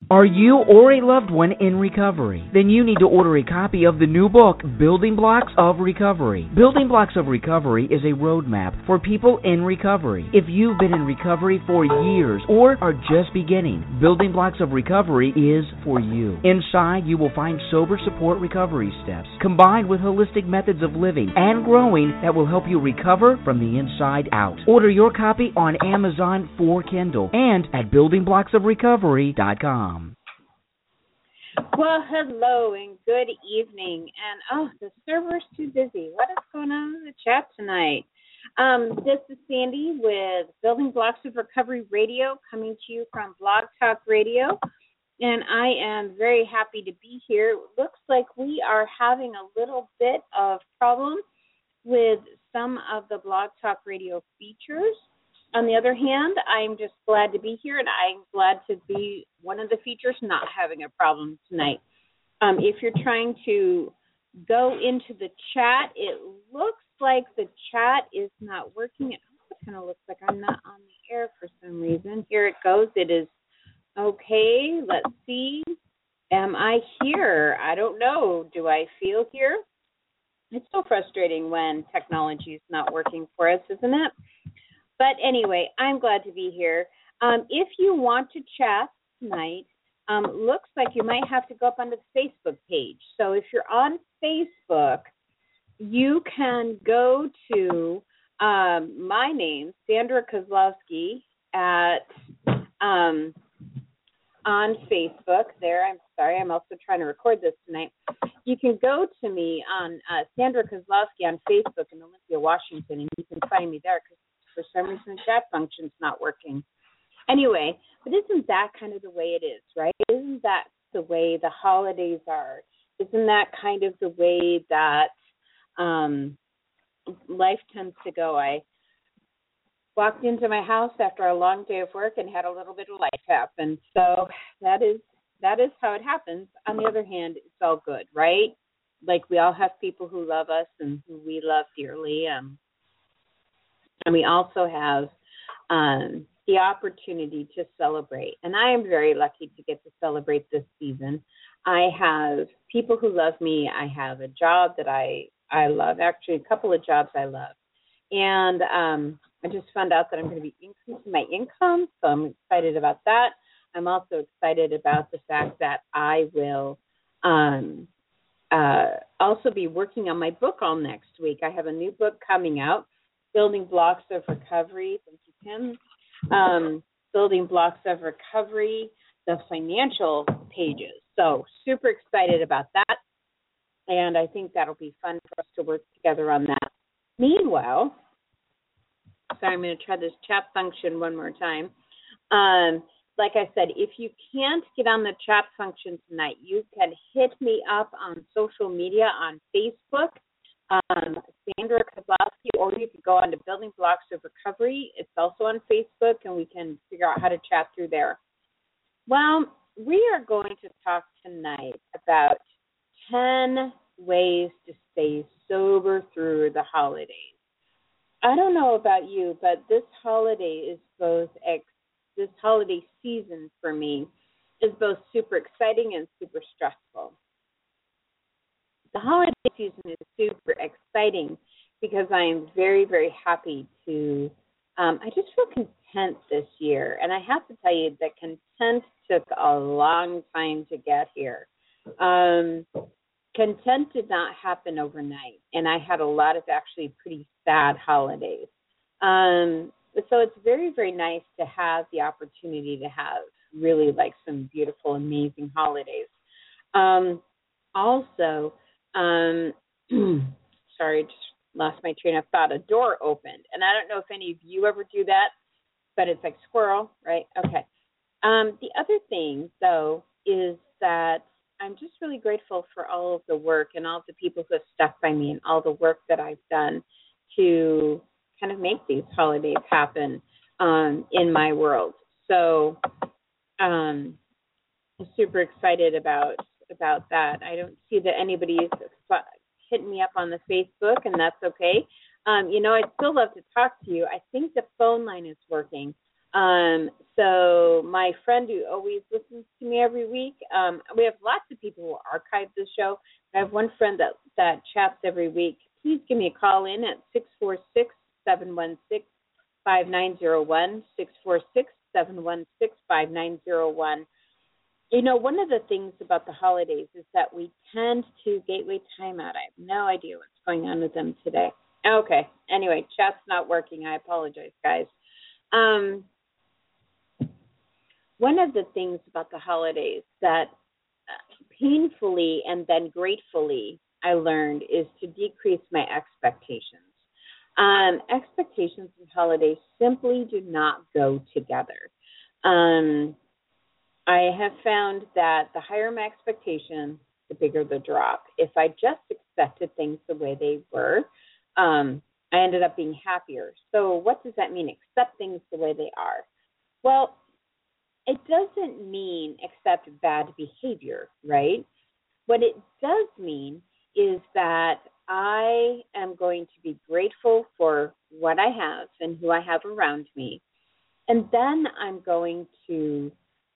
Are you or a loved one in recovery? Then you need to order a copy of the new book, Building Blocks of Recovery. Building Blocks of Recovery is a roadmap for people in recovery. If you've been in recovery for years or are just beginning, Building Blocks of Recovery is for you. Inside, you will find sober support recovery steps combined with holistic methods of living and growing that will help you recover from the inside out. Order your copy on Amazon for Kindle and at buildingblocksofrecovery.com. Well, hello and good evening. And, the server's too busy. What is going on in the chat tonight? This is Sandy with Building Blocks of Recovery Radio, coming to you from Blog Talk Radio. And I am very happy to be here. It looks like we are having a little bit of problem with some of the Blog Talk Radio features. On the other hand, I'm just glad to be here, and I'm glad to be one of the features not having a problem tonight. If you're trying to go into the chat, it looks like the chat is not working. It also kind of looks like I'm not on the air for some reason. Here it goes. It is okay. Let's see. Am I here? I don't know. Do I feel here? It's so frustrating when technology is not working for us, isn't it? But anyway, I'm glad to be here. If you want to chat tonight, looks like you might have to go up onto the Facebook page. So if you're on Facebook, you can go to my name, Sandra Kozlowski, on Facebook. There, I'm sorry, I'm also trying to record this tonight. You can go to me on Sandra Kozlowski on Facebook in Olympia, Washington, and you can find me there because for some reason the chat function's not working. Anyway, but isn't that kind of the way it is, right? Isn't that the way the holidays are? Isn't that kind of the way that life tends to go? I walked into my house after a long day of work and had a little bit of life happen. So that is how it happens. On the other hand, it's all good, right? Like we all have people who love us and who we love dearly. And we also have the opportunity to celebrate. And I am very lucky to get to celebrate this season. I have people who love me. I have a job that I love, actually a couple of jobs I love. And I just found out that I'm going to be increasing my income, so I'm excited about that. I'm also excited about the fact that I will also be working on my book all next week. I have a new book coming out, Building Blocks of Recovery. Thank you, Kim. Building Blocks of Recovery, the financial pages. So super excited about that. And I think that'll be fun for us to work together on that. Meanwhile, sorry, I'm going to try this chat function one more time. Like I said, if you can't get on the chat function tonight, you can hit me up on social media on Facebook. Sandra Kozlowski, or you could go on to Building Blocks of Recovery. It's also on Facebook, and we can figure out how to chat through there. Well, we are going to talk tonight about 10 ways to stay sober through the holidays. I don't know about you, but this holiday season for me is both super exciting and super stressful. The holiday season is super exciting because I am very, very happy to, I just feel content this year. And I have to tell you that content took a long time to get here. Content did not happen overnight, and I had a lot of actually pretty sad holidays. So it's very, very nice to have the opportunity to have really like some beautiful, amazing holidays. Sorry, just lost my train of thought. A door opened, and I don't know if any of you ever do that, but it's like squirrel, right? Okay. The other thing, though, is that I'm just really grateful for all of the work and all of the people who have stuck by me and all the work that I've done to kind of make these holidays happen in my world. So I'm super excited about that. I don't see that anybody's hitting me up on the Facebook, and that's okay. I'd still love to talk to you. I think the phone line is working. So my friend who always listens to me every week, we have lots of people who archive the show. I have one friend that chats every week. Please give me a call in at 646-716-5901, 646-716-5901. You know, one of the things about the holidays is that we tend to gateway timeout. I have no idea what's going on with them today. Okay. Anyway, chat's not working. I apologize, guys. One of the things about the holidays that painfully and then gratefully I learned is to decrease my expectations. Expectations and holidays simply do not go together. I have found that the higher my expectation, the bigger the drop. If I just accepted things the way they were, I ended up being happier. So what does that mean, accept things the way they are? Well, it doesn't mean accept bad behavior, right? What it does mean is that I am going to be grateful for what I have and who I have around me. And then I'm going to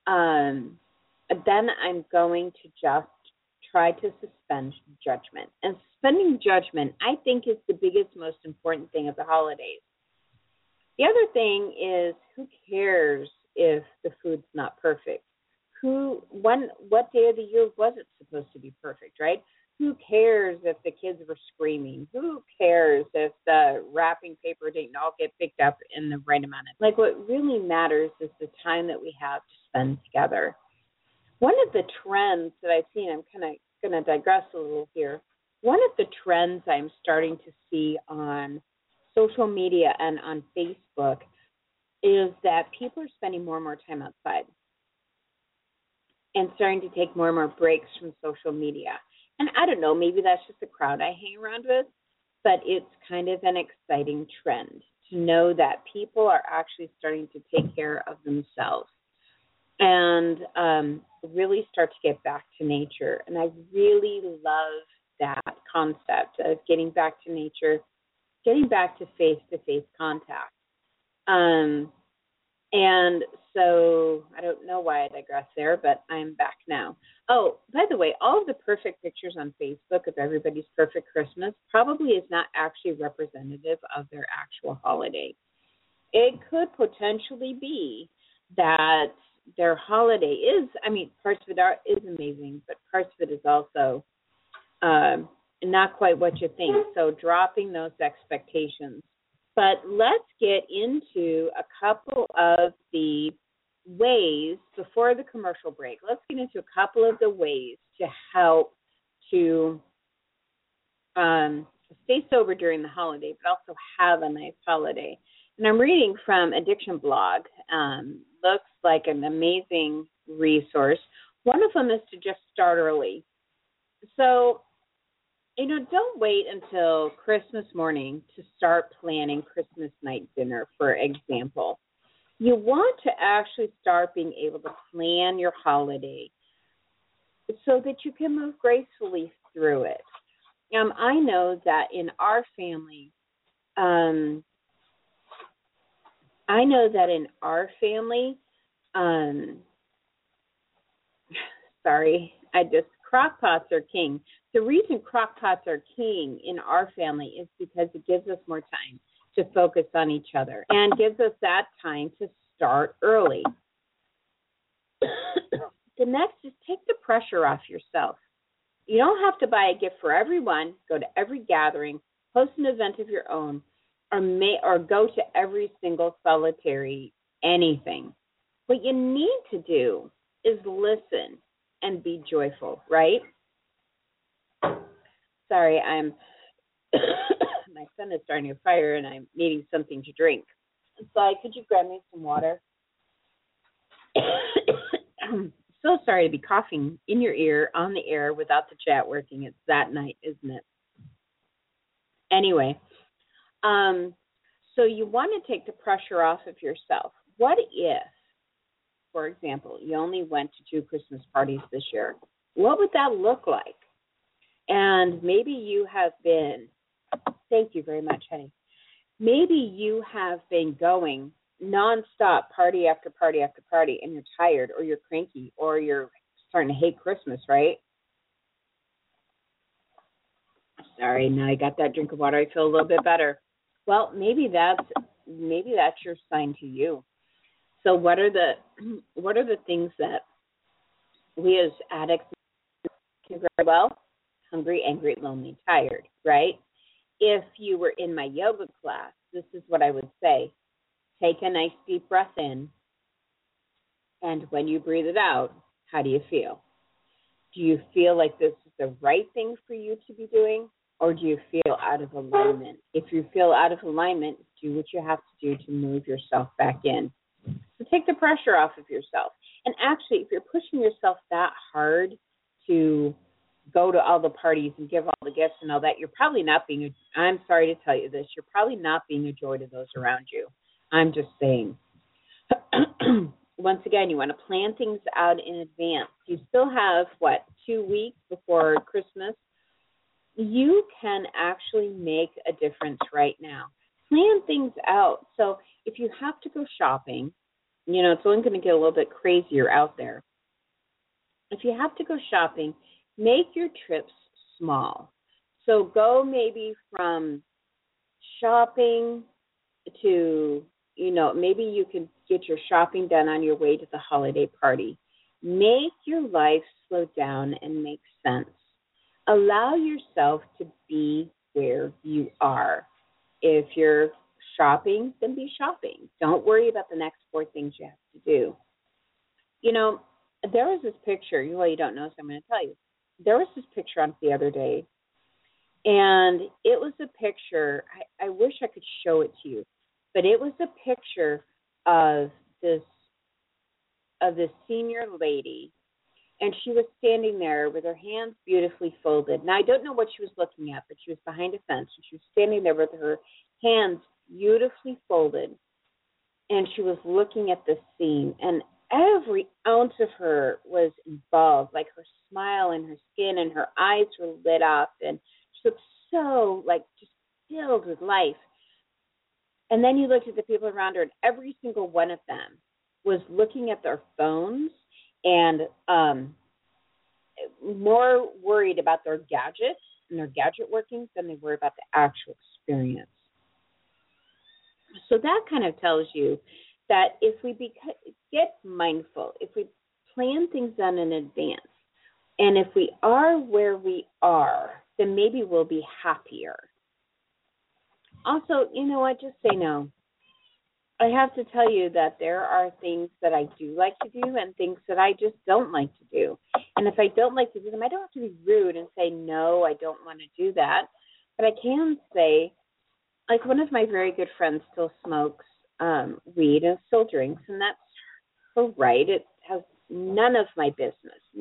just try to suspend judgment. And suspending judgment, I think, is the biggest, most important thing of the holidays. The other thing is, who cares if the food's not perfect? What day of the year was it supposed to be perfect, right? Who cares if the kids were screaming? Who cares if the wrapping paper didn't all get picked up in the right amount of time? Like, what really matters is the time that we have to spend together. One of the trends that I've seen, I'm kind of going to digress a little here. One of the trends I'm starting to see on social media and on Facebook is that people are spending more and more time outside and starting to take more and more breaks from social media. And I don't know, maybe that's just the crowd I hang around with, but it's kind of an exciting trend to know that people are actually starting to take care of themselves and really start to get back to nature. And I really love that concept of getting back to nature, getting back to face-to-face contact. And so I don't know why I digress there, but I'm back now. Oh, by the way, all of the perfect pictures on Facebook of everybody's perfect Christmas probably is not actually representative of their actual holiday. It could potentially be that their holiday is, parts of it is amazing, but parts of it is also not quite what you think. So dropping those expectations. But let's get into a couple of the ways before the commercial break. Let's get into a couple of the ways to help to stay sober during the holiday, but also have a nice holiday. And I'm reading from Addiction Blog. Looks like an amazing resource. One of them is to just start early. So, don't wait until Christmas morning to start planning Christmas night dinner, for example. You want to actually start being able to plan your holiday so that you can move gracefully through it. I know that in our family, crock pots are king. The reason crock pots are king in our family is because it gives us more time to focus on each other and gives us that time to start early. The next is take the pressure off yourself. You don't have to buy a gift for everyone, go to every gathering, host an event of your own, or go to every single solitary anything. What you need to do is listen and be joyful, right? Sorry, my son is starting a fire and I'm needing something to drink. So could you grab me some water? I'm so sorry to be coughing in your ear on the air without the chat working. It's that night, isn't it? Anyway, so you want to take the pressure off of yourself. What if, for example, you only went to 2 Christmas parties this year? What would that look like? And maybe you have been, thank you very much, honey. Maybe you have been going nonstop party after party after party, and you're tired or you're cranky or you're starting to hate Christmas, right? Sorry, now I got that drink of water. I feel a little bit better. Well, maybe that's your sign to you. So what are the things that we as addicts can very well? Hungry, angry, lonely, tired, right? If you were in my yoga class, this is what I would say. Take a nice deep breath in, and when you breathe it out, how do you feel? Do you feel like this is the right thing for you to be doing, or do you feel out of alignment? If you feel out of alignment, do what you have to do to move yourself back in. So take the pressure off of yourself. And actually, if you're pushing yourself that hard to go to all the parties and give all the gifts and all that, you're probably not being, I'm sorry to tell you this, you're probably not being a joy to those around you. I'm just saying. Once again, you want to plan things out in advance. You still have, 2 weeks before Christmas? You can actually make a difference right now. Plan things out. So if you have to go shopping, it's only going to get a little bit crazier out there. If you have to go shopping, make your trips small. So go maybe from shopping to, maybe you can get your shopping done on your way to the holiday party. Make your life slow down and make sense. Allow yourself to be where you are. If you're shopping, then be shopping. Don't worry about the next 4 things you have to do. There was this picture. Well, you don't know, so I'm going to tell you. There was this picture on the other day, and it was a picture. I wish I could show it to you, but it was a picture of this senior lady, and she was standing there with her hands beautifully folded. Now, I don't know what she was looking at, but she was behind a fence, and she was standing there with her hands beautifully folded, and she was looking at the scene, and every ounce of her was involved, like her smile and her skin and her eyes were lit up, and she looked so, just filled with life. And then you looked at the people around her, and every single one of them was looking at their phones and more worried about their gadgets and their gadget workings than they were about the actual experience. So that kind of tells you that if we get mindful, if we plan things out in advance, and if we are where we are, then maybe we'll be happier. Also, just say no. I have to tell you that there are things that I do like to do and things that I just don't like to do. And if I don't like to do them, I don't have to be rude and say, no, I don't want to do that. But I can say, one of my very good friends still smokes weed and still drinks, and that's her right. It has none of my business.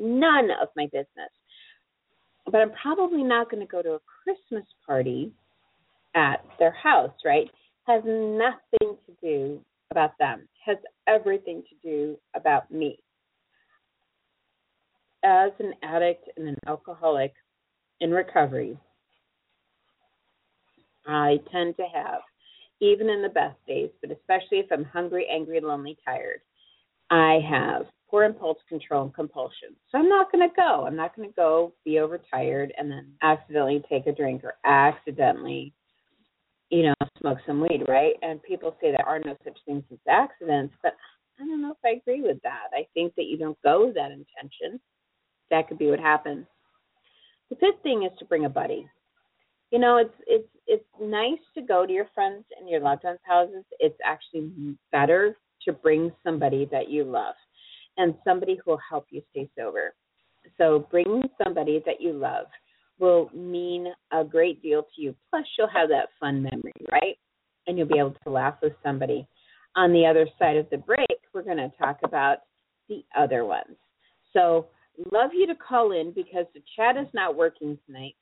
But I'm probably not going to go to a Christmas party at their house, right? Has nothing to do about them. Has everything to do about me. As an addict and an alcoholic in recovery, I tend to have, even in the best days, but especially if I'm hungry, angry, lonely, tired, I have poor impulse control and compulsion. So I'm not going to go. I'm not going to go be overtired and then accidentally take a drink or accidentally, smoke some weed, right? And people say there are no such things as accidents, but I don't know if I agree with that. I think that you don't go with that intention. That could be what happens. The fifth thing is to bring a buddy. It's nice to go to your friends and your loved ones' houses. It's actually better to bring somebody that you love and somebody who will help you stay sober. So bringing somebody that you love will mean a great deal to you. Plus, you'll have that fun memory, right? And you'll be able to laugh with somebody. On the other side of the break, we're going to talk about the other ones. So love you to call in because the chat is not working tonight.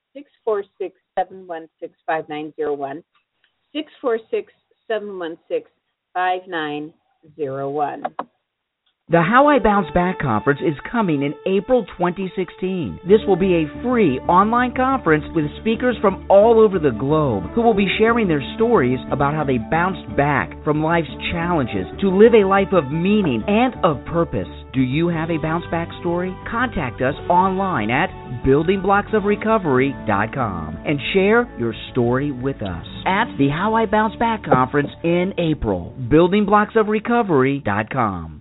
646-716-5901. 646-716-5901. The How I Bounce Back Conference is coming in April 2016. This will be a free online conference with speakers from all over the globe who will be sharing their stories about how they bounced back from life's challenges to live a life of meaning and of purpose. Do you have a bounce back story? Contact us online at buildingblocksofrecovery.com and share your story with us at the How I Bounce Back Conference in April. buildingblocksofrecovery.com.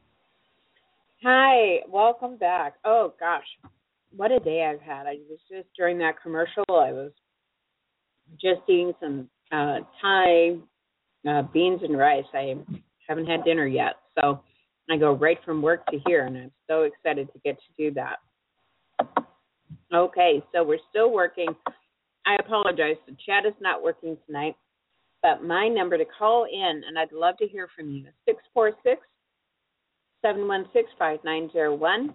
Hi, welcome back. Oh, gosh, what a day I've had. I was just during that commercial, I was just eating some Thai beans and rice. I haven't had dinner yet, so I go right from work to here, and I'm so excited to get to do that. Okay, so we're still working. I apologize. The chat is not working tonight, but my number to call in, and I'd love to hear from you, is 646-716-5901,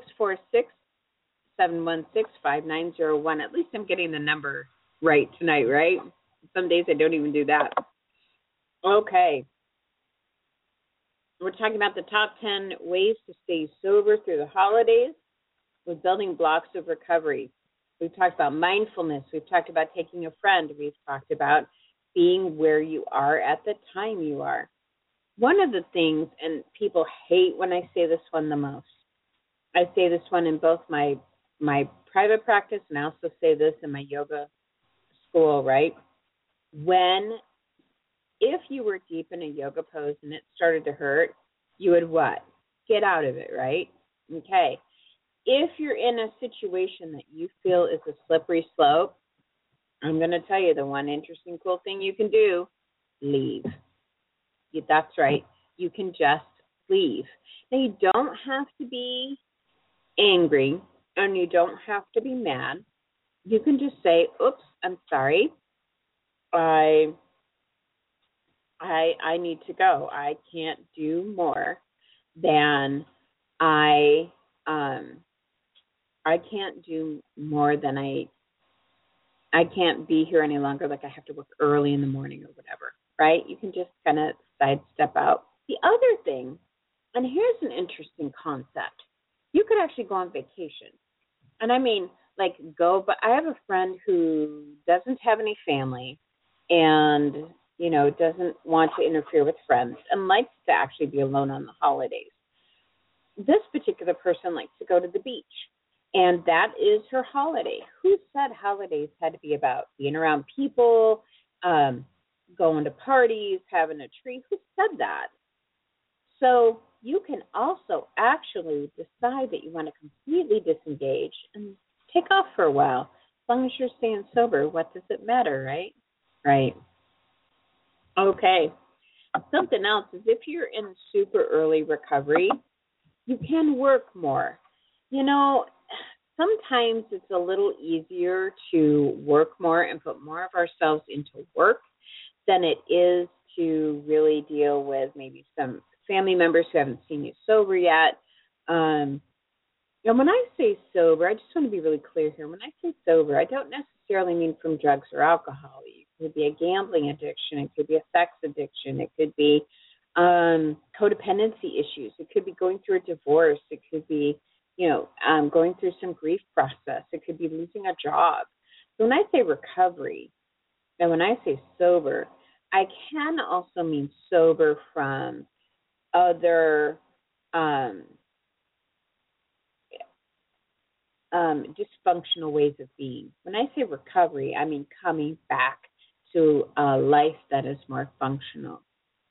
646-716-5901. At least I'm getting the number right tonight, right? Some days I don't even do that. Okay. We're talking about the top 10 ways to stay sober through the holidays with building blocks of recovery. We've talked about mindfulness. We've talked about taking a friend. We've talked about being where you are at the time you are. One of the things, and people hate when I say this one the most, I say this one in both my private practice, and I also say this in my yoga school, right? If you were deep in a yoga pose and it started to hurt, you would what? Get out of it, right? Okay. If you're in a situation that you feel is a slippery slope, I'm going to tell you the one interesting, cool thing you can do, leave. That's right. You can just leave. Now, you don't have to be angry and you don't have to be mad. You can just say, oops, I'm sorry. I need to go. I can't do more than I can't do more than I can't be here any longer, like I have to work early in the morning or whatever, right? You can just kind of sidestep out. The other thing, and here's an interesting concept, you could actually go on vacation. And I mean, like go, but I have a friend who doesn't have any family and, you know, doesn't want to interfere with friends and likes to actually be alone on the holidays. This particular person likes to go to the beach, and that is her holiday. Who said holidays had to be about being around people, going to parties, having a tree? Who said that? So you can also actually decide that you want to completely disengage and take off for a while. As long as you're staying sober, what does it matter, right? Right. Okay. Something else is if you're in super early recovery, you can work more. You know, sometimes it's a little easier to work more and put more of ourselves into work than it is to really deal with maybe some family members who haven't seen you sober yet. And when I say sober, I just want to be really clear here. When I say sober, I don't necessarily mean from drugs or alcohol. It could be a gambling addiction. It could be a sex addiction. It could be codependency issues. It could be going through a divorce. It could be, going through some grief process. It could be losing a job. So when I say recovery, and when I say sober, I can also mean sober from other dysfunctional ways of being. When I say recovery, I mean coming back to a life that is more functional.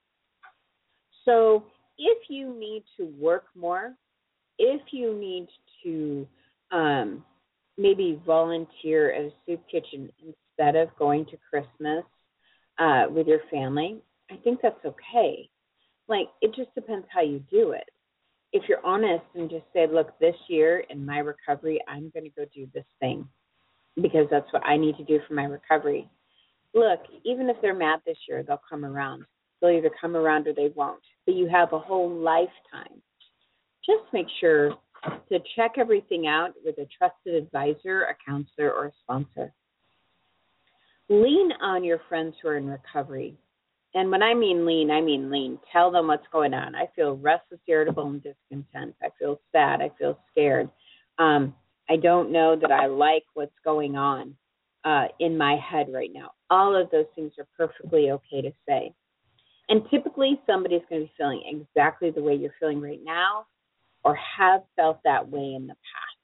So if you need to work more, if you need to maybe volunteer at a soup kitchen instead of going to Christmas with your family, I think that's okay. Like, it just depends how you do it. If you're honest and just say, look, this year in my recovery, I'm going to go do this thing because that's what I need to do for my recovery. Look, even if they're mad this year, they'll come around. They'll either come around or they won't. But you have a whole lifetime. Just make sure to check everything out with a trusted advisor, a counselor, or a sponsor. Lean on your friends who are in recovery. And when I mean lean. Tell them what's going on. I feel restless, irritable, and discontent. I feel sad. I feel scared. I don't know that I like what's going on in my head right now. All of those things are perfectly okay to say. And typically somebody's going to be feeling exactly the way you're feeling right now or have felt that way in the past.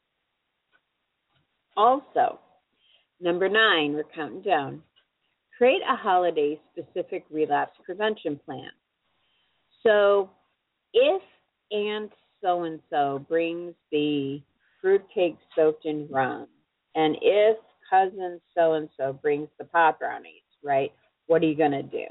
Also, number 9, we're counting down. Create a holiday-specific relapse prevention plan. So if Aunt so-and-so brings the fruitcake soaked in rum, and if cousin so-and-so brings the pot brownies, right, what are you going to do?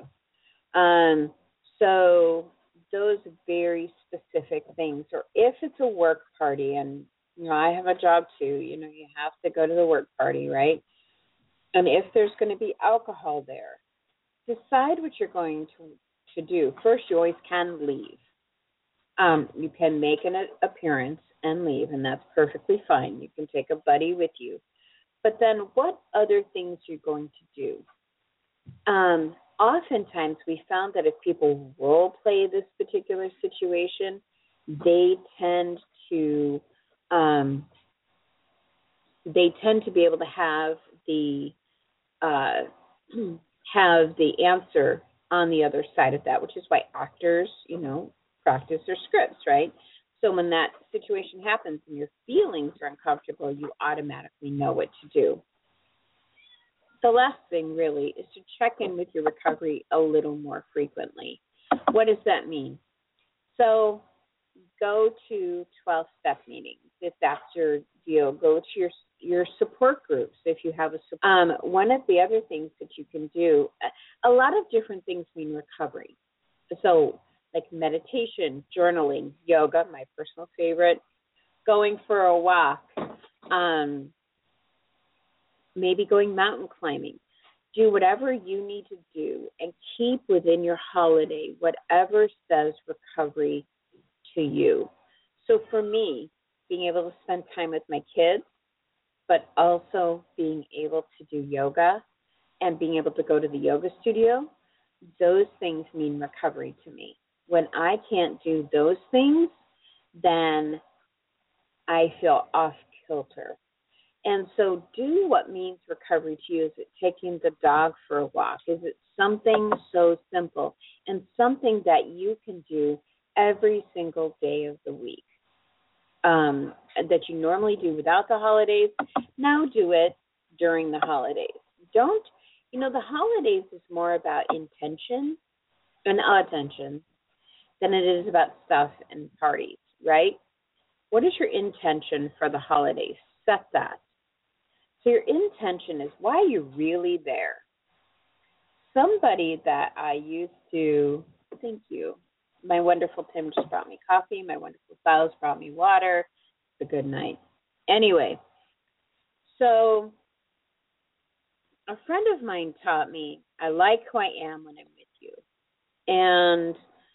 So those very specific things, or if it's a work party, and I have a job too, you have to go to the work party, right? And if there's going to be alcohol there, decide what you're going to do. First, you always can leave. You can make an appearance and leave, and that's perfectly fine. You can take a buddy with you. But then what other things you're going to do? Oftentimes we found that if people role play this particular situation, they tend to be able to have the answer on the other side of that, which is why actors, practice their scripts, right? So when that situation happens and your feelings are uncomfortable, you automatically know what to do. The last thing really is to check in with your recovery a little more frequently. What does that mean? So go to 12-step meetings if that's your deal. Go to your support groups if you have a support. One of the other things that you can do, a lot of different things mean recovery. So like meditation, journaling, yoga, my personal favorite, going for a walk, maybe going mountain climbing. Do whatever you need to do and keep within your holiday whatever says recovery to you. So for me, being able to spend time with my kids, but also being able to do yoga and being able to go to the yoga studio, those things mean recovery to me. When I can't do those things, then I feel off kilter. And so do what means recovery to you. Is it taking the dog for a walk? Is it something so simple and something that you can do every single day of the week that you normally do without the holidays? Now do it during the holidays. The holidays is more about intention and attention than it is about stuff and parties, right? What is your intention for the holidays? Set that. So your intention is, why are you really there? Somebody that I used to, thank you, my wonderful Tim just brought me coffee. My wonderful spouse brought me water. It's a good night. Anyway, so a friend of mine taught me, I like who I am when I'm with you. And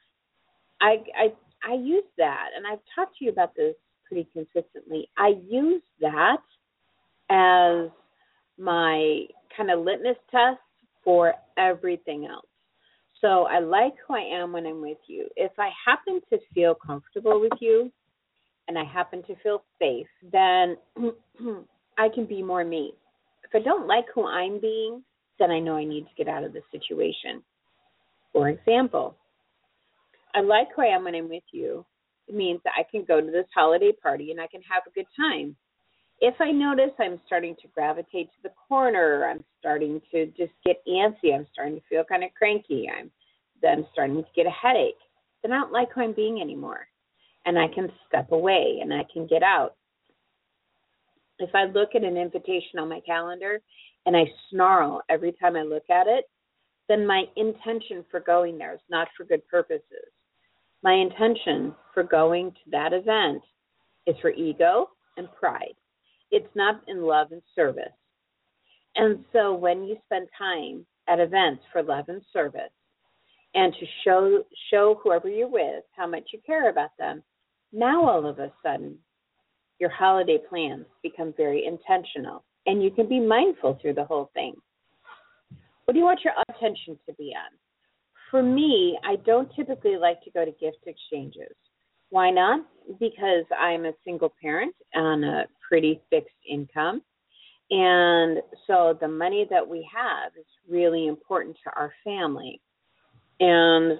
I use that, and I've talked to you about this pretty consistently. I use that as my kind of litmus test for everything else. So I like who I am when I'm with you. If I happen to feel comfortable with you and I happen to feel safe, then I can be more me. If I don't like who I'm being, then I know I need to get out of the situation. For example, I like who I am when I'm with you. It means that I can go to this holiday party and I can have a good time. If I notice I'm starting to gravitate to the corner, I'm starting to just get antsy, I'm starting to feel kind of cranky, I'm starting to get a headache, then I don't like who I'm being anymore. And I can step away and I can get out. If I look at an invitation on my calendar and I snarl every time I look at it, then my intention for going there is not for good purposes. My intention for going to that event is for ego and pride. It's not in love and service. And so when you spend time at events for love and service and to show whoever you're with how much you care about them, now all of a sudden your holiday plans become very intentional and you can be mindful through the whole thing. What do you want your attention to be on? for me, I don't typically like to go to gift exchanges. Why not? Because I'm a single parent on a pretty fixed income. And so the money that we have is really important to our family. And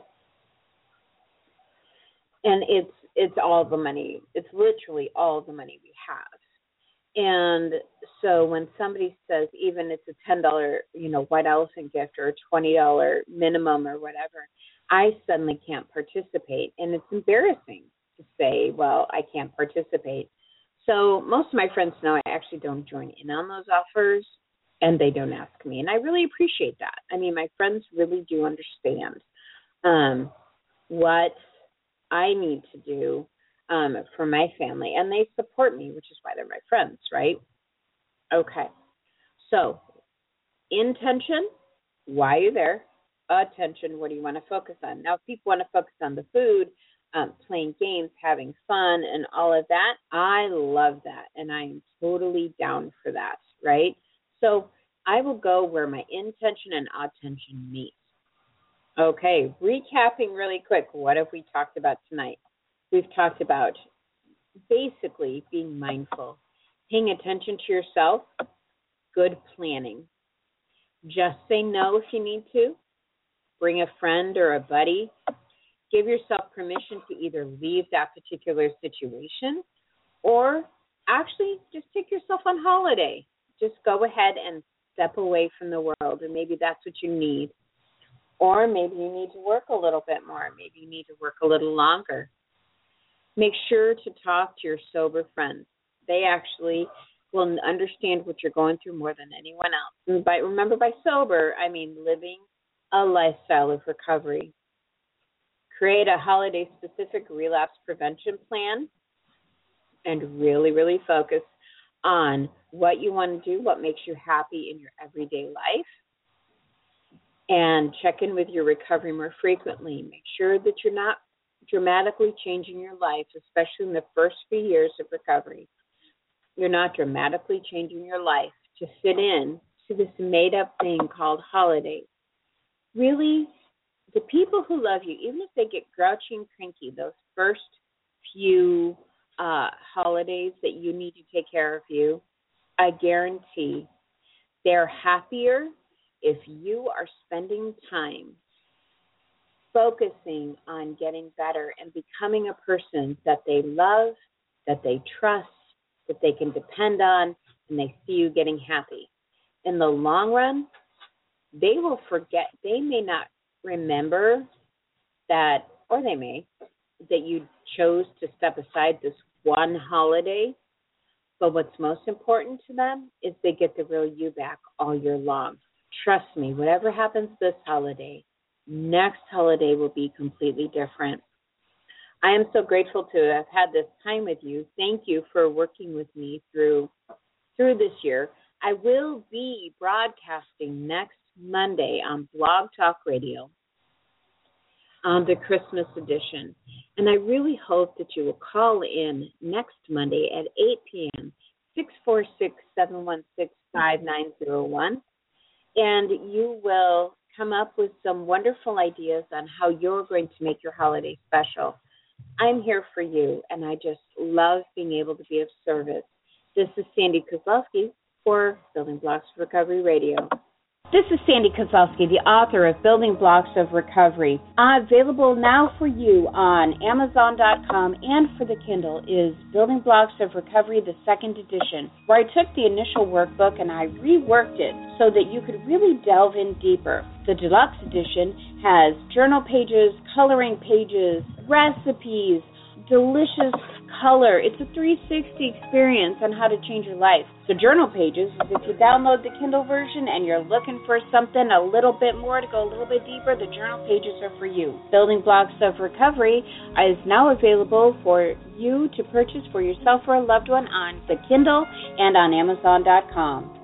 it's all the money. It's literally all the money we have. And so when somebody says, even it's a $10, white elephant gift or a $20 minimum or whatever, I suddenly can't participate. And it's embarrassing to say, well, I can't participate. So most of my friends know I actually don't join in on those offers, and they don't ask me. And I really appreciate that. I mean, my friends really do understand what I need to do for my family, and they support me, which is why they're my friends, right? Okay. So, intention, why are you there? Attention, what do you want to focus on? Now, if people want to focus on the food, playing games, having fun, and all of that, I love that, and I am totally down for that, right? So, I will go where my intention and attention meet. Okay, recapping really quick, what have we talked about tonight? We've talked about basically being mindful, paying attention to yourself, good planning. Just say no if you need to. Bring a friend or a buddy. Give yourself permission to either leave that particular situation or actually just take yourself on holiday. Just go ahead and step away from the world, and maybe that's what you need. Or maybe you need to work a little bit more. Maybe you need to work a little longer. Make sure to talk to your sober friends. They actually will understand what you're going through more than anyone else. And remember, by sober, I mean living a lifestyle of recovery. Create a holiday-specific relapse prevention plan and really, really focus on what you want to do, what makes you happy in your everyday life. And check in with your recovery more frequently. Make sure that you're not dramatically changing your life, especially in the first few years of recovery. You're not dramatically changing your life to fit in to this made-up thing called holidays. Really, the people who love you, even if they get grouchy and cranky, those first few holidays that you need to take care of you, I guarantee they're happier if you are spending time focusing on getting better and becoming a person that they love, that they trust, that they can depend on, and they see you getting happy. In the long run, they will forget, they may not remember that, or they may, that you chose to step aside this one holiday, but what's most important to them is they get the real you back all year long. Trust me, whatever happens this holiday, next holiday will be completely different. I am so grateful to have had this time with you. Thank you for working with me through this year. I will be broadcasting next Monday on Blog Talk Radio on the Christmas edition. And I really hope that you will call in next Monday at 8 p.m., 646-716-5901. And you will come up with some wonderful ideas on how you're going to make your holiday special. I'm here for you, and I just love being able to be of service. This is Sandy Kozlowski for Building Blocks of Recovery Radio. This is Sandy Kozlowski, the author of Building Blocks of Recovery. Available now for you on Amazon.com and for the Kindle is Building Blocks of Recovery, the second edition, where I took the initial workbook and I reworked it so that you could really delve in deeper. The deluxe edition has journal pages, coloring pages, recipes, delicious color. It's a 360 experience on how to change your life. The journal pages is if you download the Kindle version and you're looking for something a little bit more to go a little bit deeper, the journal pages are for you. Building Blocks of Recovery is now available for you to purchase for yourself or a loved one on the Kindle and on Amazon.com.